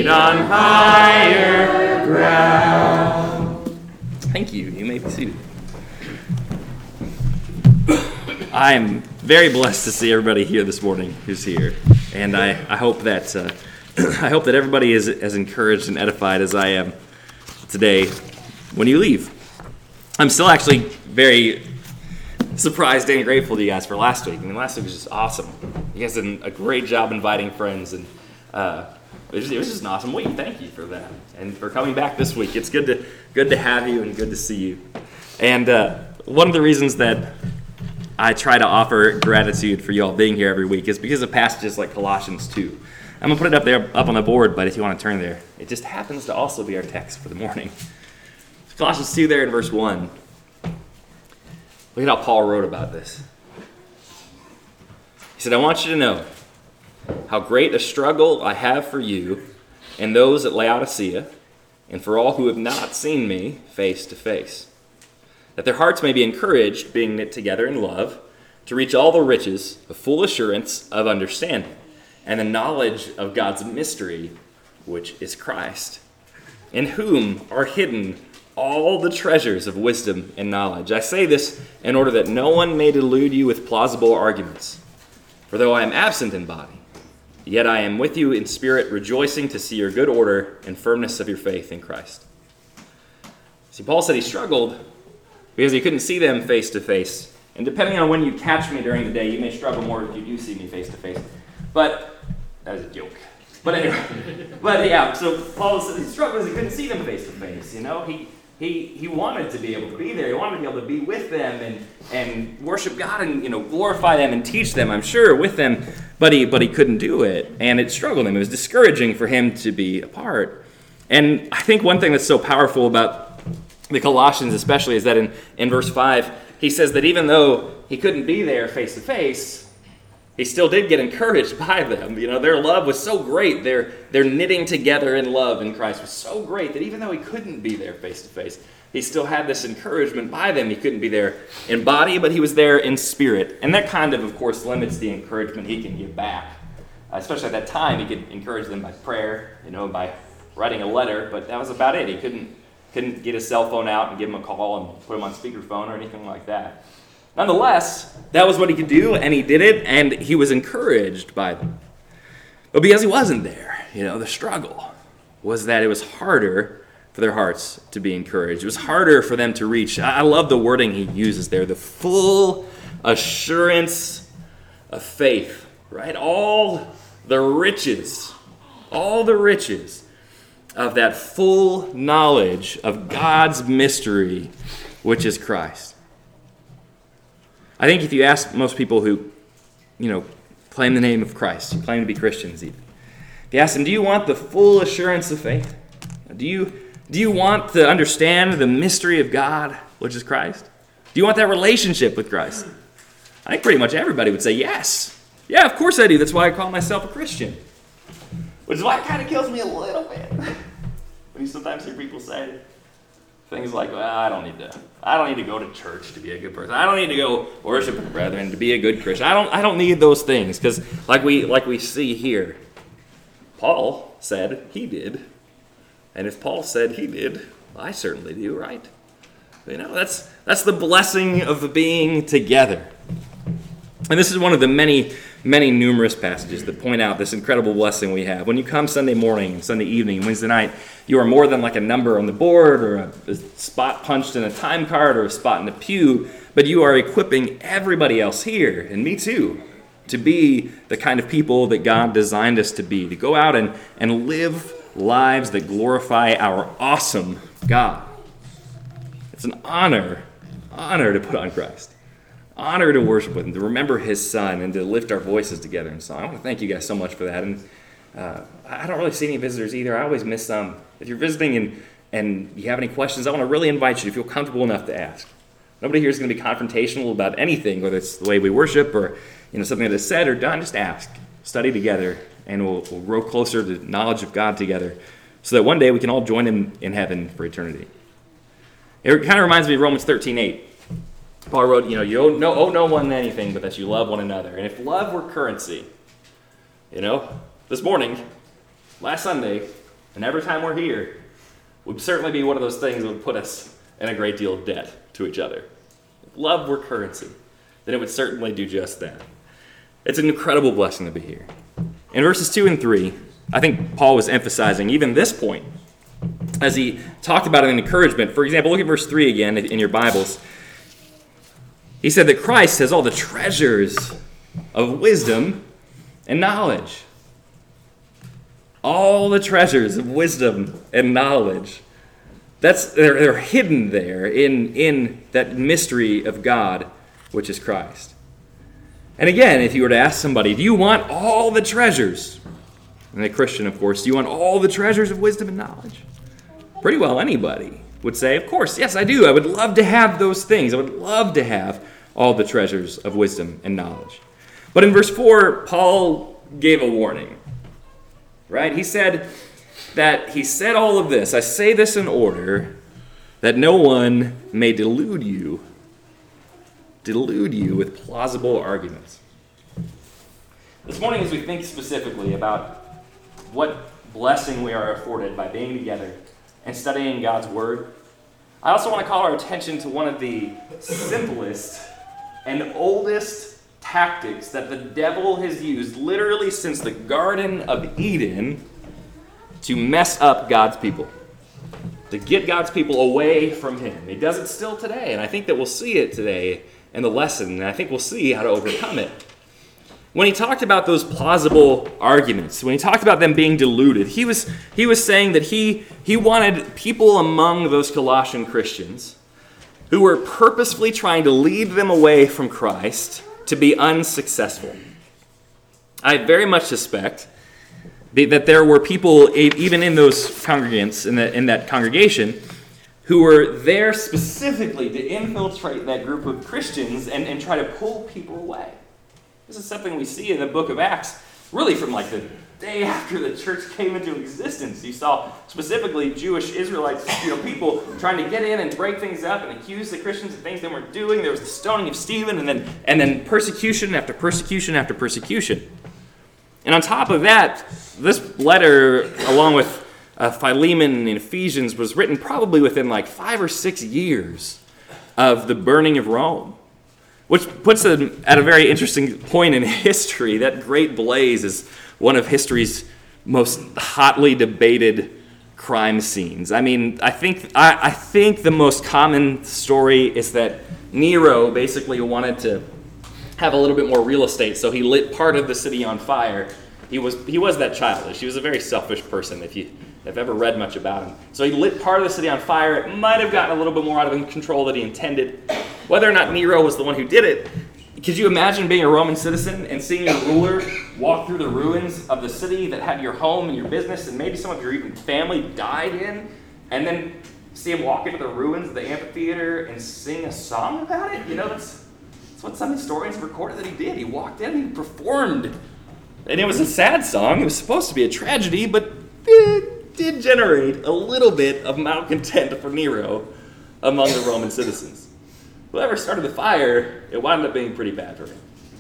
feet on higher ground. Thank you. You may be seated. I'm very blessed to see everybody here this morning who's here, and I hope that everybody is as encouraged and edified as I am today when you leave. I'm still actually very surprised and grateful to you guys for last week. I mean, last week was just awesome. You guys did a great job inviting friends, and it was just an awesome week. Thank you for that, and for coming back this week. It's good to have you and good to see you. And one of the reasons that I try to offer gratitude for you all being here every week is because of passages like Colossians 2. I'm going to put it up on the board, but if you want to turn there, it just happens to also be our text for the morning. Colossians 2 there in verse 1. Look at how Paul wrote about this. He said, I want you to know how great a struggle I have for you and those at Laodicea, and for all who have not seen me face to face, that their hearts may be encouraged, being knit together in love, to reach all the riches of full assurance of understanding, and the knowledge of God's mystery, which is Christ, in whom are hidden all the treasures of wisdom and knowledge. I say this in order that no one may delude you with plausible arguments. For though I am absent in body, yet I am with you in spirit, rejoicing to see your good order and firmness of your faith in Christ. See, Paul said he struggled because he couldn't see them face to face. And depending on when you catch me during the day, you may struggle more if you do see me face to face. But that was a joke. But anyway, so Paul said he struggled because he couldn't see them face to face. You know, he wanted to be able to be there. He wanted to be able to be with them and worship God and glorify them and teach them, I'm sure, with them. But he couldn't do it, and it struggled him. It was discouraging for him to be apart. And I think one thing that's so powerful about the Colossians especially is that in verse 5, he says that even though he couldn't be there face to face, he still did get encouraged by them. Their love was so great. Their knitting together in love in Christ was so great that even though he couldn't be there face to face, he still had this encouragement by them. He couldn't be there in body, but he was there in spirit. And that kind of course, limits the encouragement he can give back. Especially at that time, he could encourage them by prayer, by writing a letter, but that was about it. He couldn't get his cell phone out and give him a call and put him on speakerphone or anything like that. Nonetheless, that was what he could do, and he did it, and he was encouraged by them. But because he wasn't there, the struggle was that it was harder for their hearts to be encouraged. It was harder for them to reach. I love the wording he uses there, the full assurance of faith, right? All the riches of that full knowledge of God's mystery, which is Christ. I think if you ask most people who, claim the name of Christ, who claim to be Christians even, if you ask them, do you want the full assurance of faith? Do you want to understand the mystery of God, which is Christ? Do you want that relationship with Christ? I think pretty much everybody would say yes. Yeah, of course I do. That's why I call myself a Christian. Which is why it kind of kills me a little bit when you sometimes hear people say things like, well, I don't need to go to church to be a good person. I don't need to go worship with brethren to be a good Christian. I don't need those things, because like we see here, Paul said he did. And if Paul said he did, I certainly do, right? That's the blessing of being together. And this is one of the many numerous passages that point out this incredible blessing we have. When you come Sunday morning, Sunday evening, Wednesday night, you are more than like a number on the board or a spot punched in a time card or a spot in the pew, but you are equipping everybody else here, and me too, to be the kind of people that God designed us to be, to go out and live lives that glorify our awesome God. It's an honor to put on Christ. Honor to worship with him, to remember his son, and to lift our voices together in song. I want to thank you guys so much for that. And I don't really see any visitors either. I always miss some. If you're visiting and you have any questions, I want to really invite you to feel comfortable enough to ask. Nobody here is going to be confrontational about anything, whether it's the way we worship or something that is said or done. Just ask. Study together, and we'll grow closer to the knowledge of God together, so that one day we can all join him in heaven for eternity. It kind of reminds me of Romans 13:8. Paul wrote, you owe no one anything but that you love one another. And if love were currency, this morning, last Sunday, And every time we're here, would certainly be one of those things that would put us in a great deal of debt to each other. If love were currency, then it would certainly do just that. It's an incredible blessing to be here. In verses 2 and 3, I think Paul was emphasizing even this point as he talked about an encouragement. For example, look at verse 3 again in your Bibles. He said that Christ has all the treasures of wisdom and knowledge. All the treasures of wisdom and knowledge. They're hidden there in that mystery of God, which is Christ. And again, if you were to ask somebody, do you want all the treasures? And a Christian, of course, do you want all the treasures of wisdom and knowledge? Pretty well anybody would say, of course, yes, I do. I would love to have those things. I would love to have all the treasures of wisdom and knowledge. But in verse 4, Paul gave a warning. Right? He said all of this. I say this in order that no one may delude you with plausible arguments. This morning, as we think specifically about what blessing we are afforded by being together and studying God's Word, I also want to call our attention to one of the simplest and oldest tactics that the devil has used literally since the Garden of Eden to mess up God's people, to get God's people away from him. He does it still today, and I think that we'll see it today in the lesson, and I think we'll see how to overcome it. When he talked about those plausible arguments, when he talked about them being deluded, he was saying that he wanted people among those Colossian Christians who were purposefully trying to lead them away from Christ to be unsuccessful. I very much suspect that there were people, even in those congregants, in that congregation, who were there specifically to infiltrate that group of Christians and try to pull people away. This is something we see in the book of Acts, really from like the day after the church came into existence. You saw specifically Jewish Israelites, people trying to get in and break things up and accuse the Christians of things they weren't doing. There was the stoning of Stephen, and then persecution after persecution after persecution. And on top of that, this letter, along with Philemon and Ephesians, was written probably within like 5 or 6 years of the burning of Rome, which puts them at a very interesting point in history. That great blaze is one of history's most hotly debated crime scenes. I mean, I think the most common story is that Nero basically wanted to have a little bit more real estate, so he lit part of the city on fire. He was that childish. He was a very selfish person, if you have ever read much about him. So he lit part of the city on fire. It might have gotten a little bit more out of control than he intended. Whether or not Nero was the one who did it, could you imagine being a Roman citizen and seeing your ruler walk through the ruins of the city that had your home and your business and maybe some of your even family died in, and then see him walk into the ruins of the amphitheater and sing a song about it? That's what some historians recorded that he did. He walked in and he performed. And it was a sad song. It was supposed to be a tragedy, but it did generate a little bit of malcontent for Nero among the Roman citizens. Whoever started the fire, it wound up being pretty bad for him.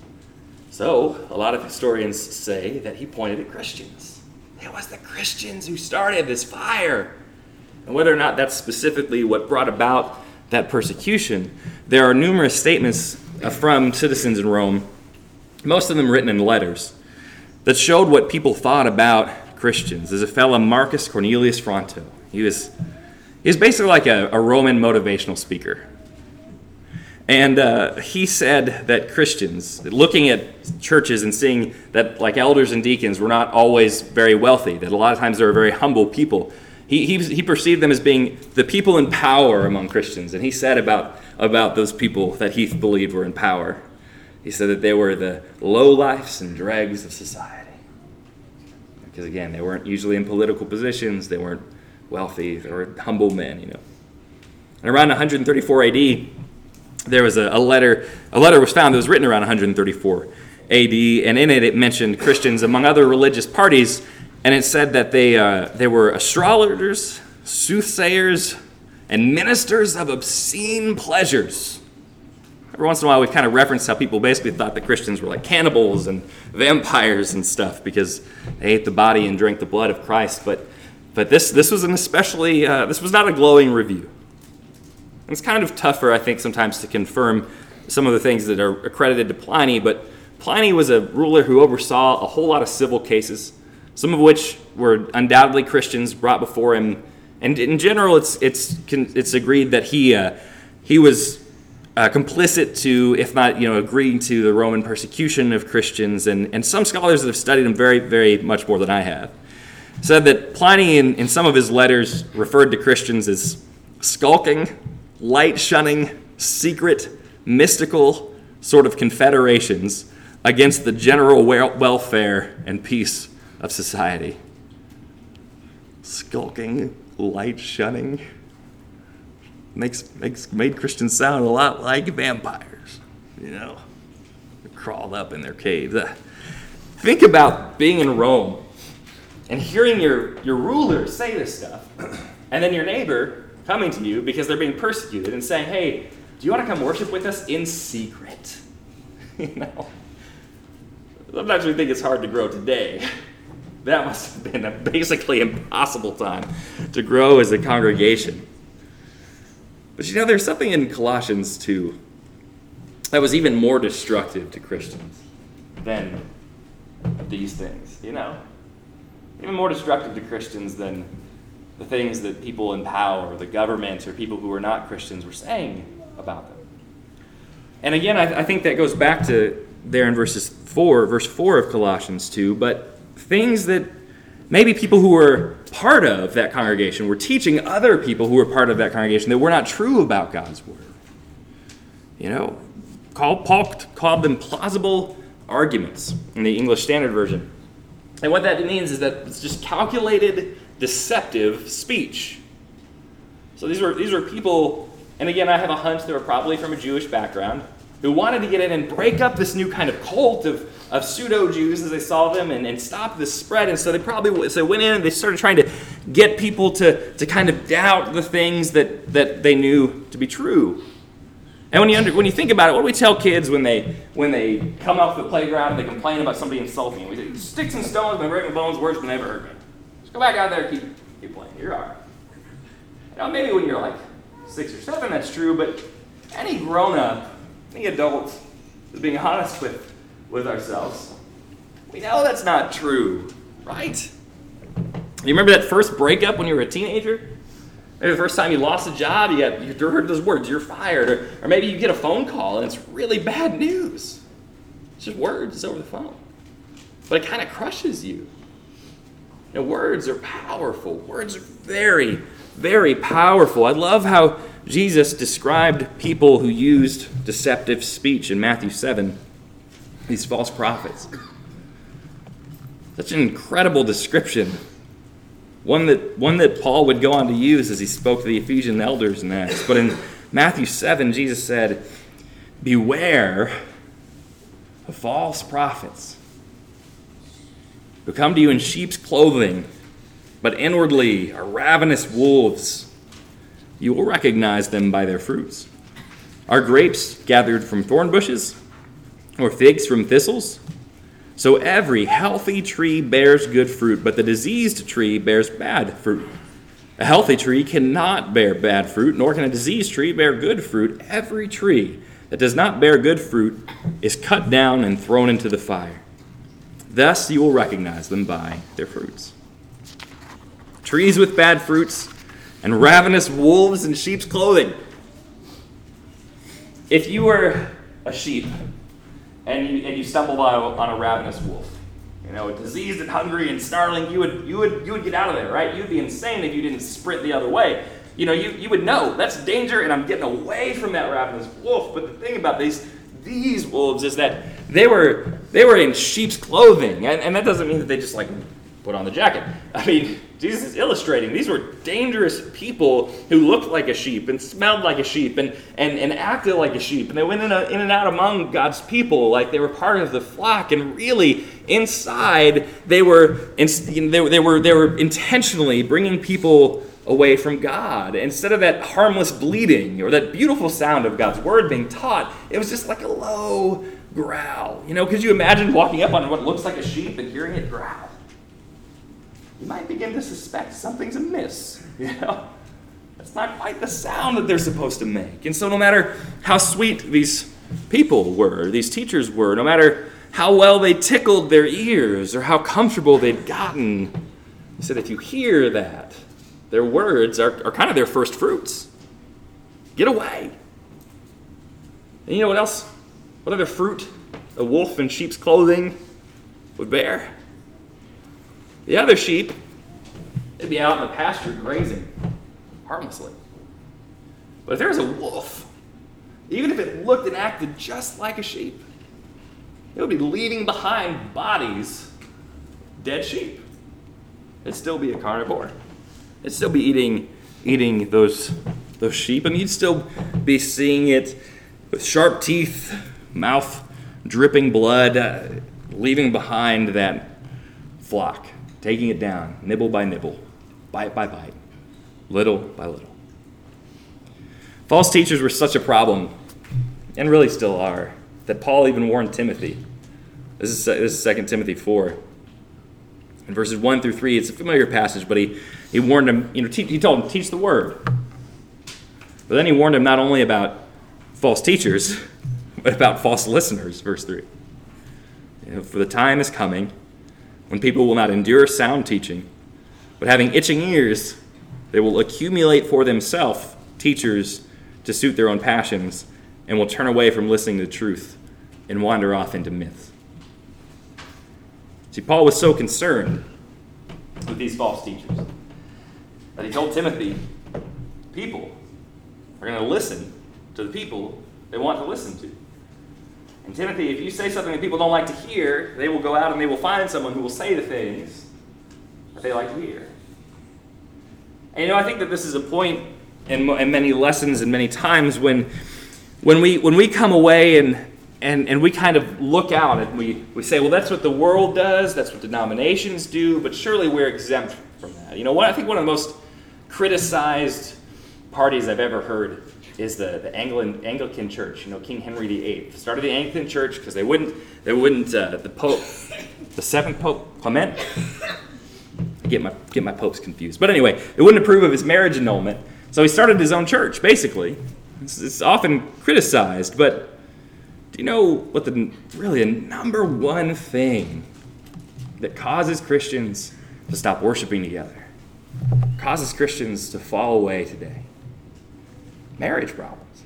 So, a lot of historians say that he pointed at Christians. It was the Christians who started this fire. And whether or not that's specifically what brought about that persecution, there are numerous statements from citizens in Rome, most of them written in letters, that showed what people thought about Christians. There's a fellow, Marcus Cornelius Fronto. He was basically like a Roman motivational speaker. And he said that Christians, looking at churches and seeing that like elders and deacons were not always very wealthy, that a lot of times they were very humble people, he perceived them as being the people in power among Christians. And he said about those people that he believed were in power, he said that they were the lowlifes and dregs of society. Because again, they weren't usually in political positions, they weren't wealthy, they were humble men, And around 134 AD, there was a letter was found that was written around 134 AD, and in it mentioned Christians among other religious parties, and it said that they were astrologers, soothsayers, and ministers of obscene pleasures. Every once in a while, we've kind of referenced how people basically thought that Christians were like cannibals and vampires and stuff because they ate the body and drank the blood of Christ. But But this was an especially, this was not a glowing review. It's kind of tougher, I think, sometimes to confirm some of the things that are accredited to Pliny, but Pliny was a ruler who oversaw a whole lot of civil cases, some of which were undoubtedly Christians brought before him. And in general, it's agreed that he was complicit to, if not agreeing to the Roman persecution of Christians. And some scholars that have studied him very, very much more than I have said that Pliny, in some of his letters, referred to Christians as skulking, light-shunning, secret, mystical sort of confederations against the general welfare and peace of society. Skulking, light-shunning made Christians sound a lot like vampires, crawled up in their caves. Think about being in Rome and hearing your ruler say this stuff, and then your neighbor coming to you because they're being persecuted and saying, hey, do you want to come worship with us in secret? Sometimes we think it's hard to grow today. That must have been a basically impossible time to grow as a congregation. But there's something in Colossians 2 that was even more destructive to Christians than these things, Even more destructive to Christians than the things that people in power, the government, or people who are not Christians were saying about them. And again, I think that goes back to there in verse 4 of Colossians 2, but things that maybe people who were part of that congregation were teaching other people who were part of that congregation that were not true about God's word. Paul called them plausible arguments in the English Standard Version. And what that means is that it's just calculated, deceptive speech. So these were people, and again, I have a hunch they were probably from a Jewish background, who wanted to get in and break up this new kind of cult of pseudo-Jews as they saw them and stop this spread. And so they went in and they started trying to get people to kind of doubt the things that they knew to be true. And when you think about it, what do we tell kids when they come off the playground and they complain about somebody insulting them? We say, sticks and stones may break my bones, words will never hurt me. Just go back out there and keep playing. You're all right. Maybe when you're like 6 or 7, that's true, but any grown-up, any adult is being honest with ourselves. We know that's not true, right? You remember that first breakup when you were a teenager? Maybe the first time you lost a job, you heard those words, you're fired. Or maybe you get a phone call and it's really bad news. It's just words over the phone. But it kind of crushes you. Words are powerful. Words are very, very powerful. I love how Jesus described people who used deceptive speech in Matthew 7, these false prophets. Such an incredible description. One that Paul would go on to use as he spoke to the Ephesian elders in Acts. But in Matthew 7, Jesus said, beware of false prophets who come to you in sheep's clothing, but inwardly are ravenous wolves. You will recognize them by their fruits. Are grapes gathered from thorn bushes, or figs from thistles? So every healthy tree bears good fruit, but the diseased tree bears bad fruit. A healthy tree cannot bear bad fruit, nor can a diseased tree bear good fruit. Every tree that does not bear good fruit is cut down and thrown into the fire. Thus you will recognize them by their fruits. Trees with bad fruits and ravenous wolves in sheep's clothing. If you were a sheep and you stumbled on a ravenous wolf, diseased and hungry and snarling, you would get out of there, right? You'd be insane if you didn't sprint the other way. You would know that's danger, and I'm getting away from that ravenous wolf. But the thing about these wolves is that they were in sheep's clothing, and that doesn't mean that they just put on the jacket. I mean, Jesus is illustrating these were dangerous people who looked like a sheep and smelled like a sheep and acted like a sheep, and they went in and out among God's people like they were part of the flock, and really inside they were intentionally bringing people away from God. Instead of that harmless bleating or that beautiful sound of God's word being taught, it was just like a low growl. Could you imagine walking up on what looks like a sheep and hearing it growl? you might begin to suspect something's amiss. That's not quite the sound that they're supposed to make. And so no matter how sweet these people were, these teachers were, no matter how well they tickled their ears or how comfortable they'd gotten, he said, if you hear that, their words are kind of their first fruits. Get away. And you know what else? What other fruit a wolf in sheep's clothing would bear? The other sheep, they'd be out in the pasture grazing harmlessly. But if there was a wolf, even if it looked and acted just like a sheep, it would be leaving behind bodies, dead sheep. It'd still be a carnivore. It'd still be eating those sheep, and you'd still be seeing it with sharp teeth, mouth dripping blood, leaving behind that flock, taking it down, nibble by nibble, bite by bite, little by little. False teachers were such a problem, and really still are, that Paul even warned Timothy. This is 2 Timothy 4. In verses 1 through 3, it's a familiar passage, but he warned him, he told him, teach the word. But then he warned him not only about false teachers, but about false listeners, verse 3. For the time is coming when people will not endure sound teaching, but having itching ears, they will accumulate for themselves teachers to suit their own passions, and will turn away from listening to the truth and wander off into myths. See, Paul was so concerned with these false teachers that he told Timothy, people are going to listen to the people they want to listen to. And Timothy, if you say something that people don't like to hear, they will go out and they will find someone who will say the things that they like to hear. And I think that this is a point in many lessons and many times when we come away and we kind of look out and we say, well, that's what the world does, that's what denominations do, but surely we're exempt from that. I think one of the most criticized parties I've ever heard is the Anglican Church. King Henry VIII started the Anglican Church because they wouldn't the Pope, the seventh Pope Clement. I get my popes confused, but anyway, they wouldn't approve of his marriage annulment, so he started his own church. Basically, it's often criticized, but do you know what the number one thing that causes Christians to stop worshiping together, causes Christians to fall away today? Marriage problems.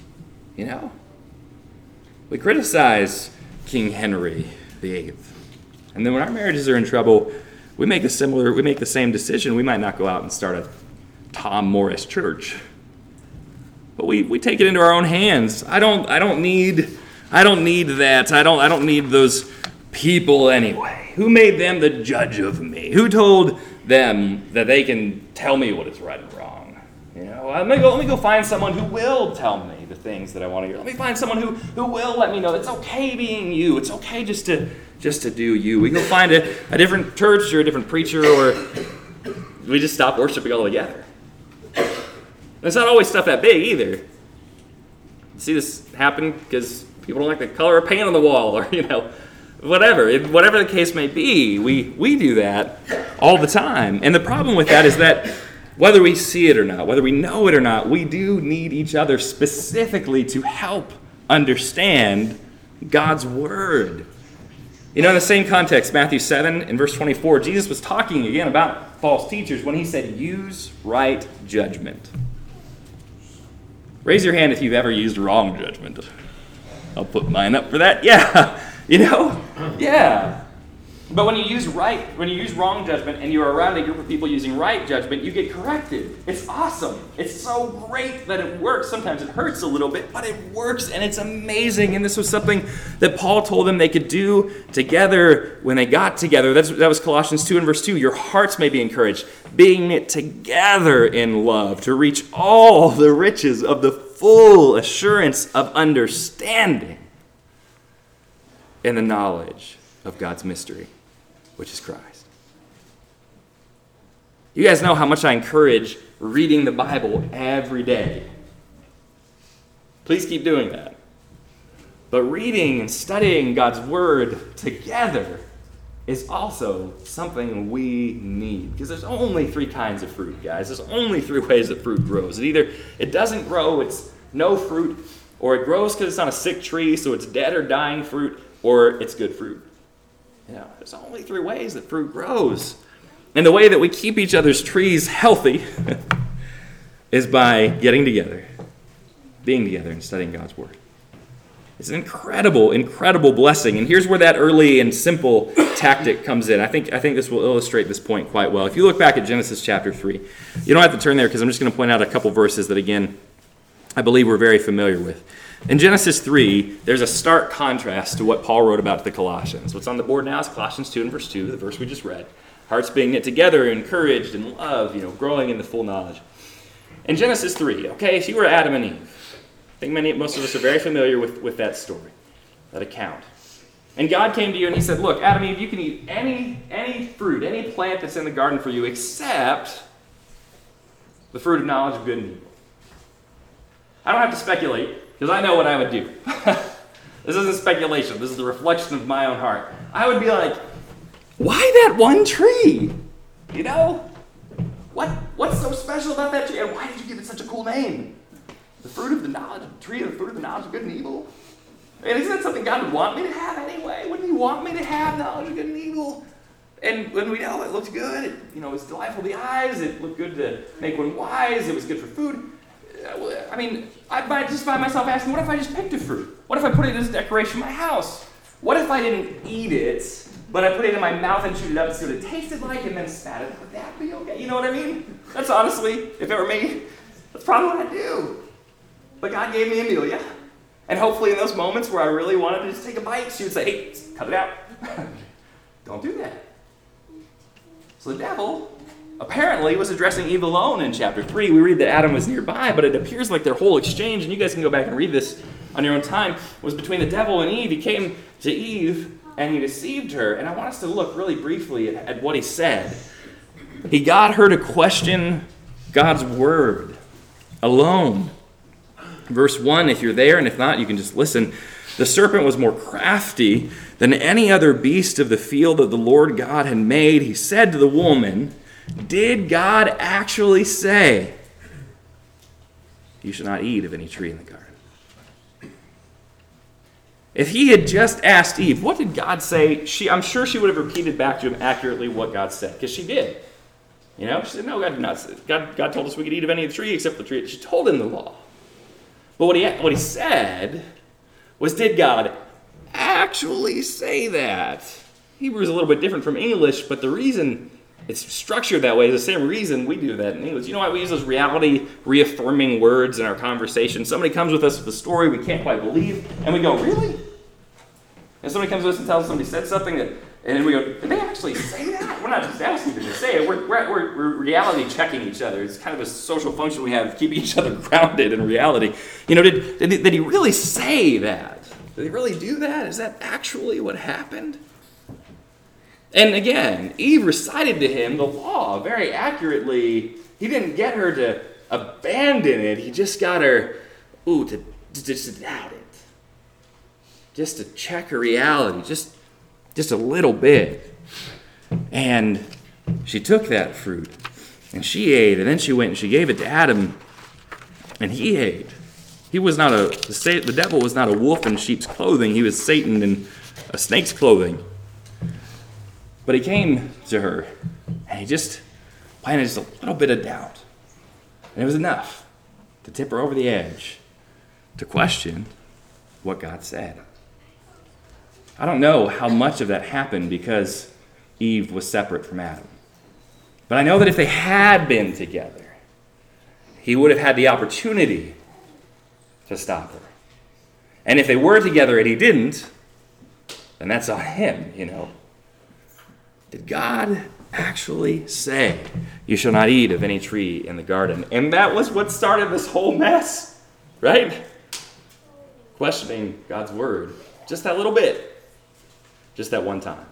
We criticize King Henry VIII, and then when our marriages are in trouble, we make the same decision. We might not go out and start a Tom Morris church, but we take it into our own hands. I don't need that. I don't need those people anyway. Who made them the judge of me? Who told them that they can tell me what is right and wrong? Let me go find someone who will tell me the things that I want to hear. Let me find someone who will let me know it's okay being you. It's okay just to do you. We go find a different church or a different preacher, or we just stop worshiping altogether. And it's not always stuff that big either. You see this happen because people don't like the color of paint on the wall, or whatever the case may be. We do that all the time. And the problem with that is that whether we see it or not, whether we know it or not, we do need each other specifically to help understand God's word. In the same context, Matthew 7 and verse 24, Jesus was talking again about false teachers when he said, use right judgment. Raise your hand if you've ever used wrong judgment. I'll put mine up for that. Yeah, yeah. But when you use wrong judgment and you're around a group of people using right judgment, you get corrected. It's awesome. It's so great that it works. Sometimes it hurts a little bit, but it works and it's amazing. And this was something that Paul told them they could do together when they got together. That was Colossians 2 and verse 2. Your hearts may be encouraged, being knit together in love to reach all the riches of the full assurance of understanding in the knowledge of God's mystery, which is Christ. You guys know how much I encourage reading the Bible every day. Please keep doing that. But reading and studying God's Word together is also something we need. Because there's only 3 kinds of fruit, guys. There's only 3 ways that fruit grows. Either it doesn't grow, it's no fruit, or it grows because it's on a sick tree, so it's dead or dying fruit, or it's good fruit. There's only 3 ways that fruit grows. And the way that we keep each other's trees healthy is by getting together, being together, and studying God's Word. It's an incredible, incredible blessing. And here's where that early and simple tactic comes in. I think this will illustrate this point quite well. If you look back at Genesis chapter 3, you don't have to turn there because I'm just going to point out a couple verses that, again, I believe we're very familiar with. In Genesis 3, there's a stark contrast to what Paul wrote about to the Colossians. What's on the board now is Colossians 2 and verse 2, the verse we just read. Hearts being knit together, encouraged in love, growing in the full knowledge. In Genesis 3, okay, if you were Adam and Eve, I think most of us are very familiar with that story, that account. And God came to you and he said, look, Adam and Eve, you can eat any fruit, any plant that's in the garden for you, except the fruit of knowledge of good and evil. I don't have to speculate, because I know what I would do. This isn't speculation. This is the reflection of my own heart. I would be like, why that one tree? What's so special about that tree? And why did you give it such a cool name? The fruit of the knowledge of the tree, the fruit of the knowledge of good and evil. And isn't that something God would want me to have anyway? Wouldn't he want me to have knowledge of good and evil? And when we know it looked good, it was delightful to the eyes, it looked good to make one wise, it was good for food. I mean, I might just find myself asking, what if I just picked a fruit? What if I put it as a decoration in my house? What if I didn't eat it, but I put it in my mouth and chewed it up and see what it tasted like and then spat it? Would that be okay? You know what I mean? That's honestly, if it were me, that's probably what I'd do. But God gave me Amelia. And hopefully in those moments where I really wanted to just take a bite, she would say, hey, cut it out. Don't do that. So the devil apparently was addressing Eve alone in chapter 3. We read that Adam was nearby, but it appears like their whole exchange, and you guys can go back and read this on your own time, was between the devil and Eve. He came to Eve and he deceived her. And I want us to look really briefly at what he said. He got her to question God's word alone. Verse 1, if you're there, and if not, you can just listen. The serpent was more crafty than any other beast of the field that the Lord God had made. He said to the woman, did God actually say, you should not eat of any tree in the garden? If he had just asked Eve, what did God say? I'm sure she would have repeated back to him accurately what God said, because she did. She said, no, God did not say. God told us we could eat of any of the tree except the tree. She told him the law. But what he said was, did God actually say that? Hebrew is a little bit different from English, but the reason it's structured that way is the same reason we do that in English. You know why we use those reality reaffirming words in our conversation? Somebody comes with us with a story we can't quite believe, and we go, really? And somebody comes to us and tells us somebody said something, and we go, did they actually say that? We're not just asking them to say it. We're reality checking each other. It's kind of a social function we have, keeping each other grounded in reality. Did he really say that? Did he really do that? Is that actually what happened? And again, Eve recited to him the law very accurately. He didn't get her to abandon it. He just got her, to doubt it. Just to check her reality, just a little bit. And she took that fruit, and she ate, and then she went and she gave it to Adam, and he ate. The devil was not a wolf in sheep's clothing. He was Satan in a snake's clothing. But he came to her, and he just planted just a little bit of doubt. And it was enough to tip her over the edge, to question what God said. I don't know how much of that happened because Eve was separate from Adam. But I know that if they had been together, he would have had the opportunity to stop her. And if they were together and he didn't, then that's on him, Did God actually say, you shall not eat of any tree in the garden? And that was what started this whole mess, right? Questioning God's word. Just that little bit. Just that one time.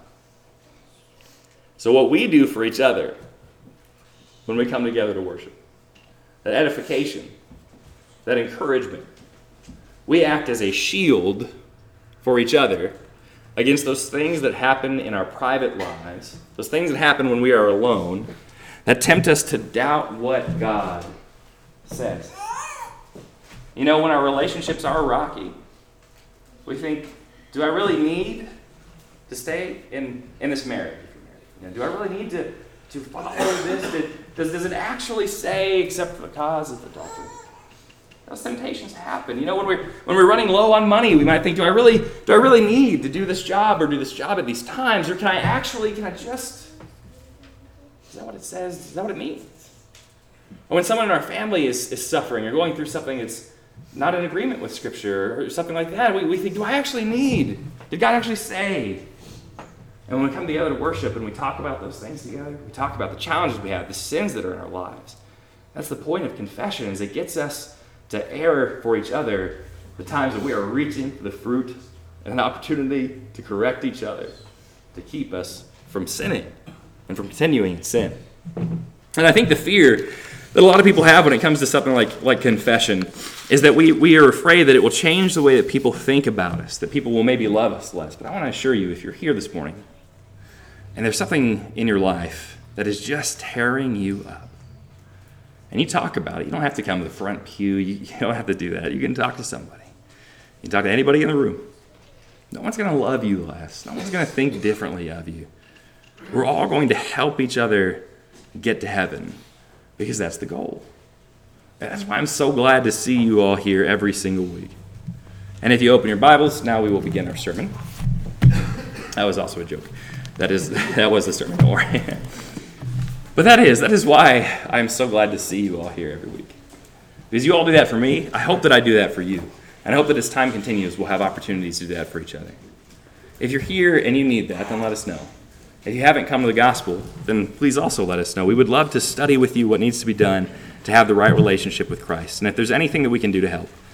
So what we do for each other when we come together to worship, that edification, that encouragement, we act as a shield for each other against those things that happen in our private lives, those things that happen when we are alone, that tempt us to doubt what God says. You know, when our relationships are rocky, we think, do I really need to stay in this marriage? You know, do I really need to follow this? Does it actually say, except for the cause of adultery? Those temptations happen. You know, when we're running low on money, we might think, do I really need to do this job or do this job at these times? Or can I just, is that what it says? Is that what it means? Or when someone in our family is suffering or going through something that's not in agreement with Scripture or something like that, we think, do I actually need? Did God actually say? And when we come together to worship and we talk about those things together, we talk about the challenges we have, the sins that are in our lives. That's the point of confession, is it gets us to air for each other the times that we are reaching for the fruit and an opportunity to correct each other, to keep us from sinning and from continuing in sin. And I think the fear that a lot of people have when it comes to something like confession is that we are afraid that it will change the way that people think about us, that people will maybe love us less. But I want to assure you, if you're here this morning and there's something in your life that is just tearing you up, and you talk about it, you don't have to come to the front pew, you don't have to do that. You can talk to somebody. You can talk to anybody in the room. No one's going to love you less. No one's going to think differently of you. We're all going to help each other get to heaven, because that's the goal. And that's why I'm so glad to see you all here every single week. And if you open your Bibles, now we will begin our sermon. That was also a joke. That was the sermon, don't worry. But that is why I'm so glad to see you all here every week. Because you all do that for me. I hope that I do that for you. And I hope that as time continues, we'll have opportunities to do that for each other. If you're here and you need that, then let us know. If you haven't come to the gospel, then please also let us know. We would love to study with you what needs to be done to have the right relationship with Christ. And if there's anything that we can do to help,